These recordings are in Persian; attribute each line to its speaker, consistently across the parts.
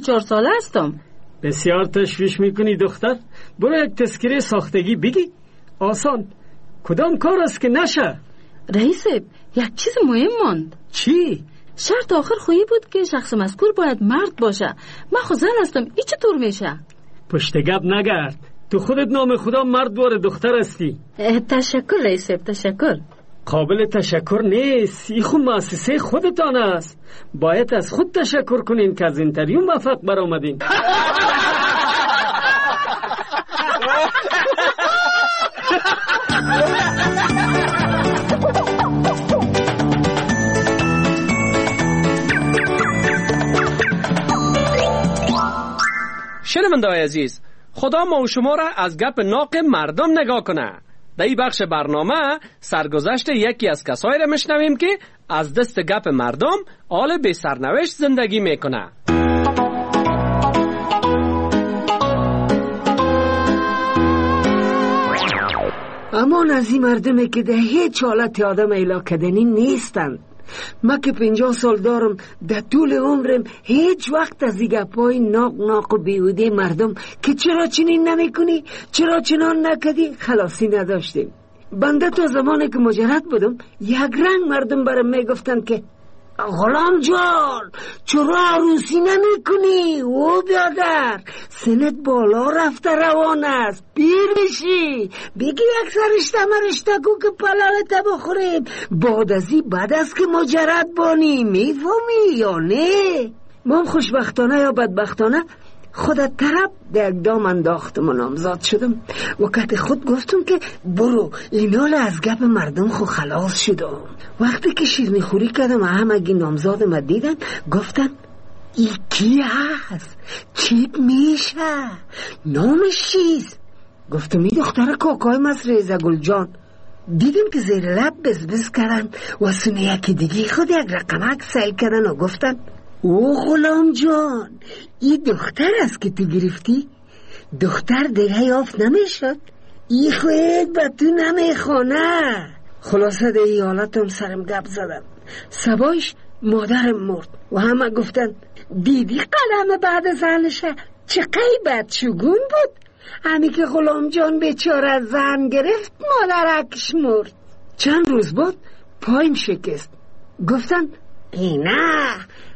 Speaker 1: 34 ساله هستم.
Speaker 2: بسیار تشویش میکنی دختر. برو یک تذکره ساختگی بگی. آسان. کدام کار است که نشه؟
Speaker 1: رئیس، یک چیز مهم ماند.
Speaker 2: چی؟
Speaker 1: شرط آخر خویی بود که شخص مذکور باید مرد باشه. من خود زن هستم، ای چطور میشه؟
Speaker 2: پشت گپ نگرد. تو خودت نام خدا مرد دوار دختر هستی.
Speaker 1: تشکر رئیس، تشکر.
Speaker 2: قابل تشکر نیست. این خود مؤسسه خودتان است. باید از خود تشکر کنین که از اینتریو موفق برآمدین.
Speaker 3: شنونده‌های عزیز، خدا ما و شما را از گپ ناق مردم نگاه کنه. در این بخش برنامه سرگذشت یکی از کسایی را میشنویم که از دست گپ مردم حال به سرنوشت زندگی میکنه.
Speaker 4: اما از این مردمه که در هیچ حالت آدم ایلا کدنی نیستند. ما که 50 سال دارم، در طول عمرم هیچ وقت از این گپای ناق و بیهوده مردم که چرا چنین نمی کنی، چرا چنان نکدی خلاصی نداشتیم. بنده تا زمانی که مجرد بودم یک رنگ مردم برام می گفتن که غلام جان چرا عروسی نمی کنی؟ او بیادر سنت بالا رفته روان است، پیر بشی، بگی یک سرشته مرشته کو که پلالت بخوریم. بعد است که مجرد بانی. میفهمی یا نه؟ من خوشبختانه یا بدبختانه خودت طرف در یک دام انداختم و نامزاد شدم. وقت خود گفتم که برو اینال از گپ مردم خو خلاص شدم. وقتی که شیرینی خوری کردم همگی نامزادم دیدن، گفتن ای کی هست؟ چی میشه؟ نامش چیست؟ گفتم این دختر کاکایم است، ریزه گل جان. دیدم که زیر لب بزبز کردن و سونه یکی دیگه خود یک رقمک سیل کردن و گفتن او غلام جان این دختر است که تو گرفتی؟ دختر دیگه یافت نمیشد؟ ای خود به تو نمیخونه. خلاصه ده ای حالتم سرم گپ زدم. سبایش مادرم مرد و همه گفتن دیدی قدم بعد زنشه چه قیبت شگون بود. همی که غلام جان بیچاره زن گرفت مادرکش مرد. چند روز بعد پایم شکست. گفتن نه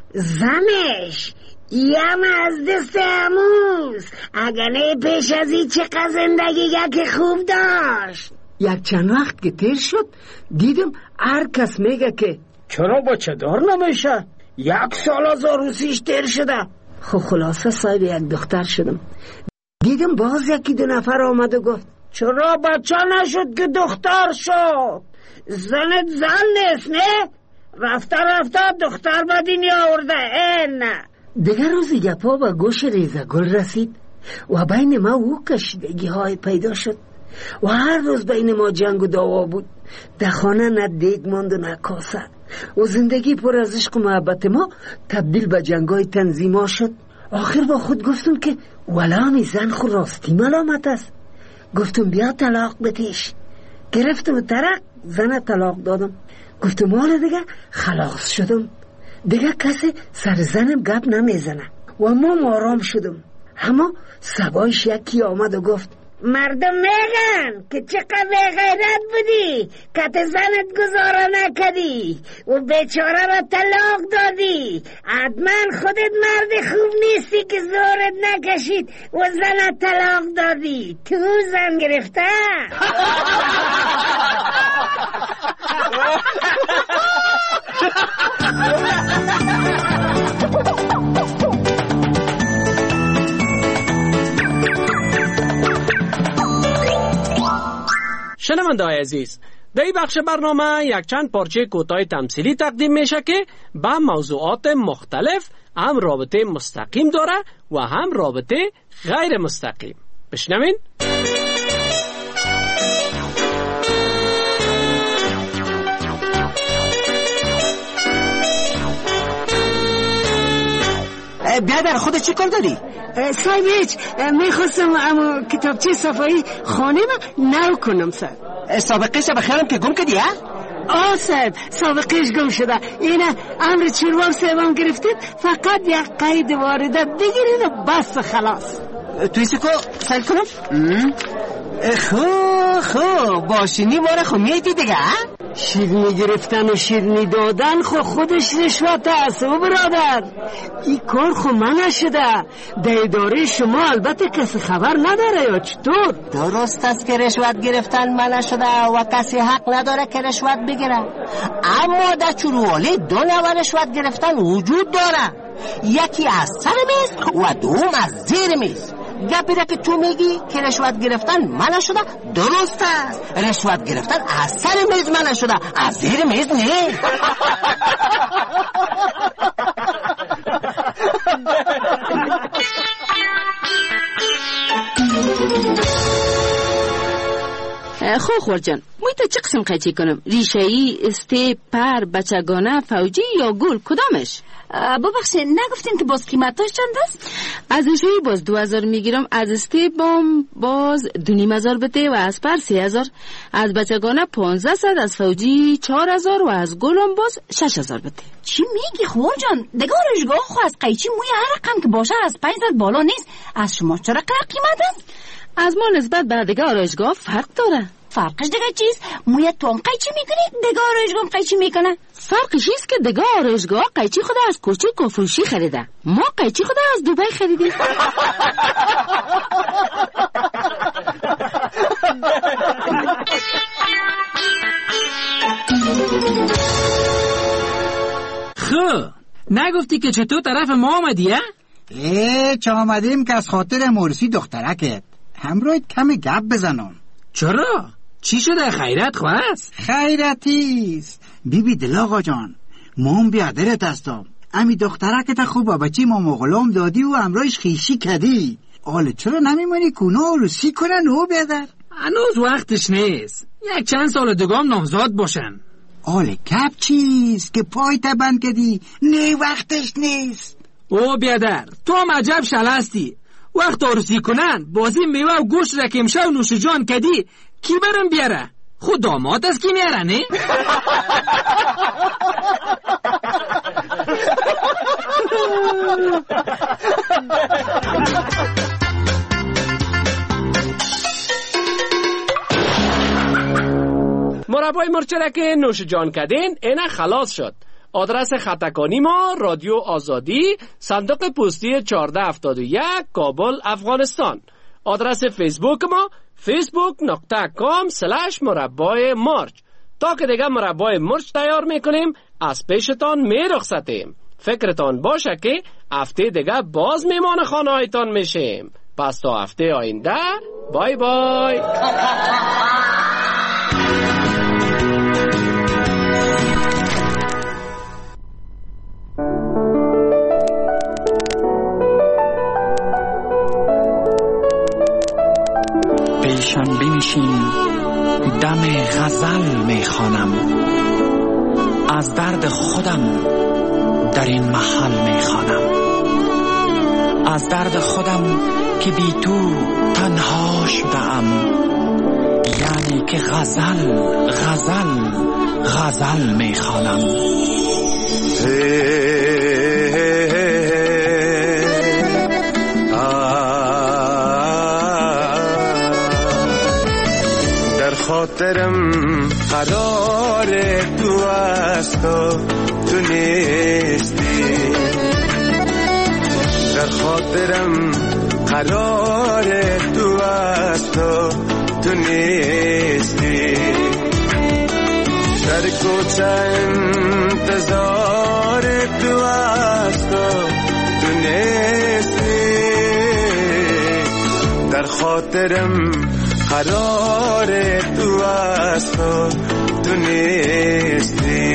Speaker 4: زنش یم از دست اموز، اگرنه پیش از این چقدر زندگی که خوب داشت. یک چند وقت که تیر شد دیدم هر کس میگه که
Speaker 2: چرا بچه دار نمیشه؟ 1 سال از عروسیش تیر شده.
Speaker 4: خلاصه صاحب یک دختر شدم. دیدم باز 1-2 نفر آمد و گفت
Speaker 2: چرا بچه نشد که دختر شد؟ زنت زن نیست نه؟ رفته دختر به دنیا آورده. نه
Speaker 4: دیگر روزی گپا به گوش ریزگل رسید و بین ما او کشیدگی های پیدا شد و هر روز بین ما جنگ و دعوا بود. در خانه نه دیگ ماند و نه کاسه و زندگی پر از عشق و محبت ما تبدیل به جنگای تنظیما شد. آخر با خود گفتم که ولامی زن خود راستی ملامت است. گفتم بیا طلاق بتیش. گرفتم و ترک زن طلاق دادم. گفتم حالا دیگه خلاص شدم، دیگه کسی سر زنم گپ نمیزنه و من آرام شدم. اما سبایش یکی آمد و گفت
Speaker 5: مردم میگن که چقدر غیرت بودی که ت زنت گذارا نکدی و بیچاره را طلاق دادی. حتما خودت مرد خوب نیستی که زورت نکشید و زنت طلاق دادی. تو زن گرفته.
Speaker 3: شنونده‌های عزیز، در این بخش برنامه یک چند پارچه کوتاه تمثیلی تقدیم میشه که با موضوعات مختلف هم رابطه مستقیم داره و هم رابطه غیر مستقیم. بشنوین.
Speaker 6: بیادر خودت چی کار داری؟
Speaker 4: صاحب هیچ میخواستم اما کتابچه صفایی خانه ما نو کنم سر.
Speaker 6: سابقه شب خیرم که گم کردی ها؟
Speaker 4: آسف سابقش گم شده. اینه امر چروار سوم گرفتید، فقط یک قید واردات بگیرید و بس خلاص.
Speaker 6: توی سکو سل کنم؟ خو باشینی ماره خو میدی دیگه.
Speaker 4: شیرنی گرفتن و شیرنی دادن خودش رشوت است و برادر. این کار من نشده. در اداره شما البته کسی خبر نداره یا چطور؟
Speaker 6: درست است که رشوت گرفتن منع شده و کسی حق نداره که رشوت بگیره، اما در چرووالی دو نوع رشوت گرفتن وجود داره، یکی از سر میز و دوم از زیر میز. گپی را که تو میگی که رشوت گرفتن منع شده درست است. رشوت گرفتن از سر میز منع شده، از زیر میز نه.
Speaker 1: خوخور جان، تا چه قسم قیچی کنم؟ ریشه‌ای، استیپ، پر، بچگانه، فوجی یا گل کدامش؟
Speaker 7: ببخشید نگفتین که باز قیمتاش چند است؟
Speaker 1: از ریشه‌ای باز 2000 میگیرم، از استیپ باز 2500 بده و از پر 3000، از بچگانه 1500، از فوجی 4000 و از گلم باز 6000 بده.
Speaker 7: چی میگی خور جان؟ دیگه آرایشگاه خو از قیچی موی هر رقم که باشه از 500 بالا نیست. از شما چرا قیمت است؟
Speaker 1: از ما نسبت به دیگه آرایشگاه فرق داره.
Speaker 7: فرقش دیگه چیست؟ موی تو هم قیچی میکنی، دیگه آرایشگاه هم قیچی میکنه.
Speaker 1: فرقش ایست که دیگه آرایشگاه قیچی خود از کوچک و فروشی خریده، ما قیچی خود از دبی خریدیم.
Speaker 3: نگفتی که چطور طرف ما آمدی؟
Speaker 8: چه آمدیم که از خاطر مرسی دخترکت همراهت کمی گپ بزنم.
Speaker 3: چرا؟ چی شده؟ خیرت خواست؟
Speaker 8: خیرتیست بیبی دل آقا جان، ما هم بیادرت هستم. امی دخترکت خوب بچی ما مغلام دادی و همراهش خیشی کردی. آله چرا نمیمونی کونا رو سی کنن و بیادر؟
Speaker 3: هنوز وقتش نیست، یک چند سال دیگه نامزاد باشن.
Speaker 8: آله گپ چیست که پای تبند کردی؟ نه وقتش نیست.
Speaker 3: او بیادر تو هم عجب شلستی، وقت عروسی کنن بازی میوه و گوشت را که امشب نوش جان کدی کی برم بیاره؟ خود داماد از کی میاره نه؟ مربای مرچه که نوش جان کدین اینه خلاص شد. آدرس خطکانی ما رادیو آزادی، صندوق پستی 1471 کابل افغانستان. آدرس فیسبوک ما facebook.com/مربای مرچ. تا که دیگه مربای مرچ تیار میکنیم از پیشتان میرخصتیم. فکرتان باشه که هفته دیگه باز میمان خانه هایتان میشیم. پس تا هفته آینده بای بای.
Speaker 9: پیشان بنشین دم غزل میخوانم، از درد خودم در این محل میخوانم، از درد خودم که بی تو تنها شدم، یعنی که غزل غزل غزل میخوانم.
Speaker 10: خاطرم قرار تو است و تو نیستی، در خاطرم قرار تو است و تو نیستی، در کوچه انتظار تو است و تو نیستی، در خاطرم قرار تو است و تو نیستی.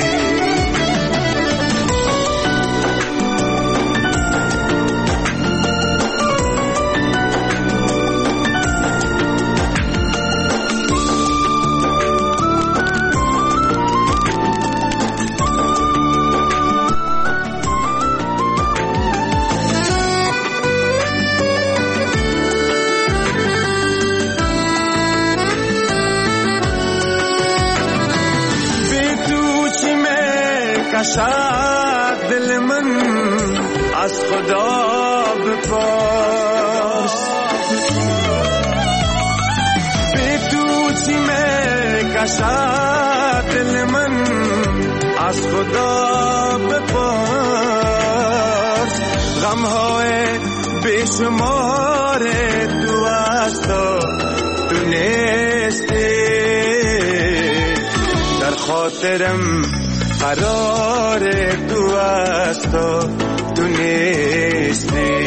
Speaker 10: خدا بپرس به تو چی میکشد دل من از خدا بپرس غمهای بیشمار تو است تو نیستی در خاطرم قرار تو است تو نیستی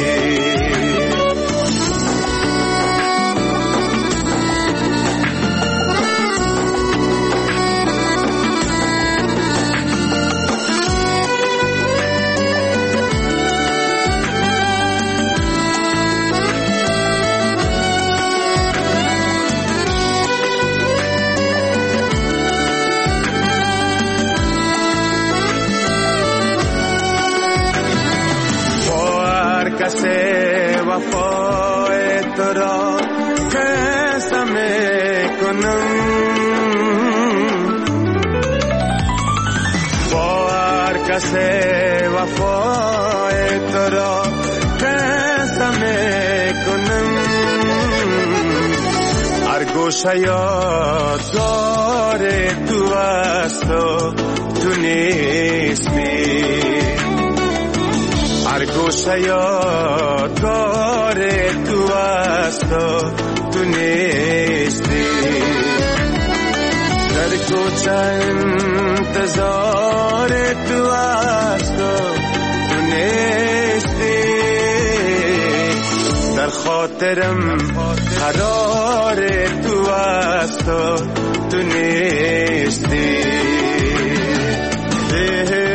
Speaker 10: کسی وفای تو را قسم کنم با هر کسی وفای تو را قسم کنم هر گوشه یادگار تو است تو نیستی هر گوشه یادگار تو است تو نیستی در کوچه انتظار تو است تو نیستی در خاطرم قرار تو است تو نیستی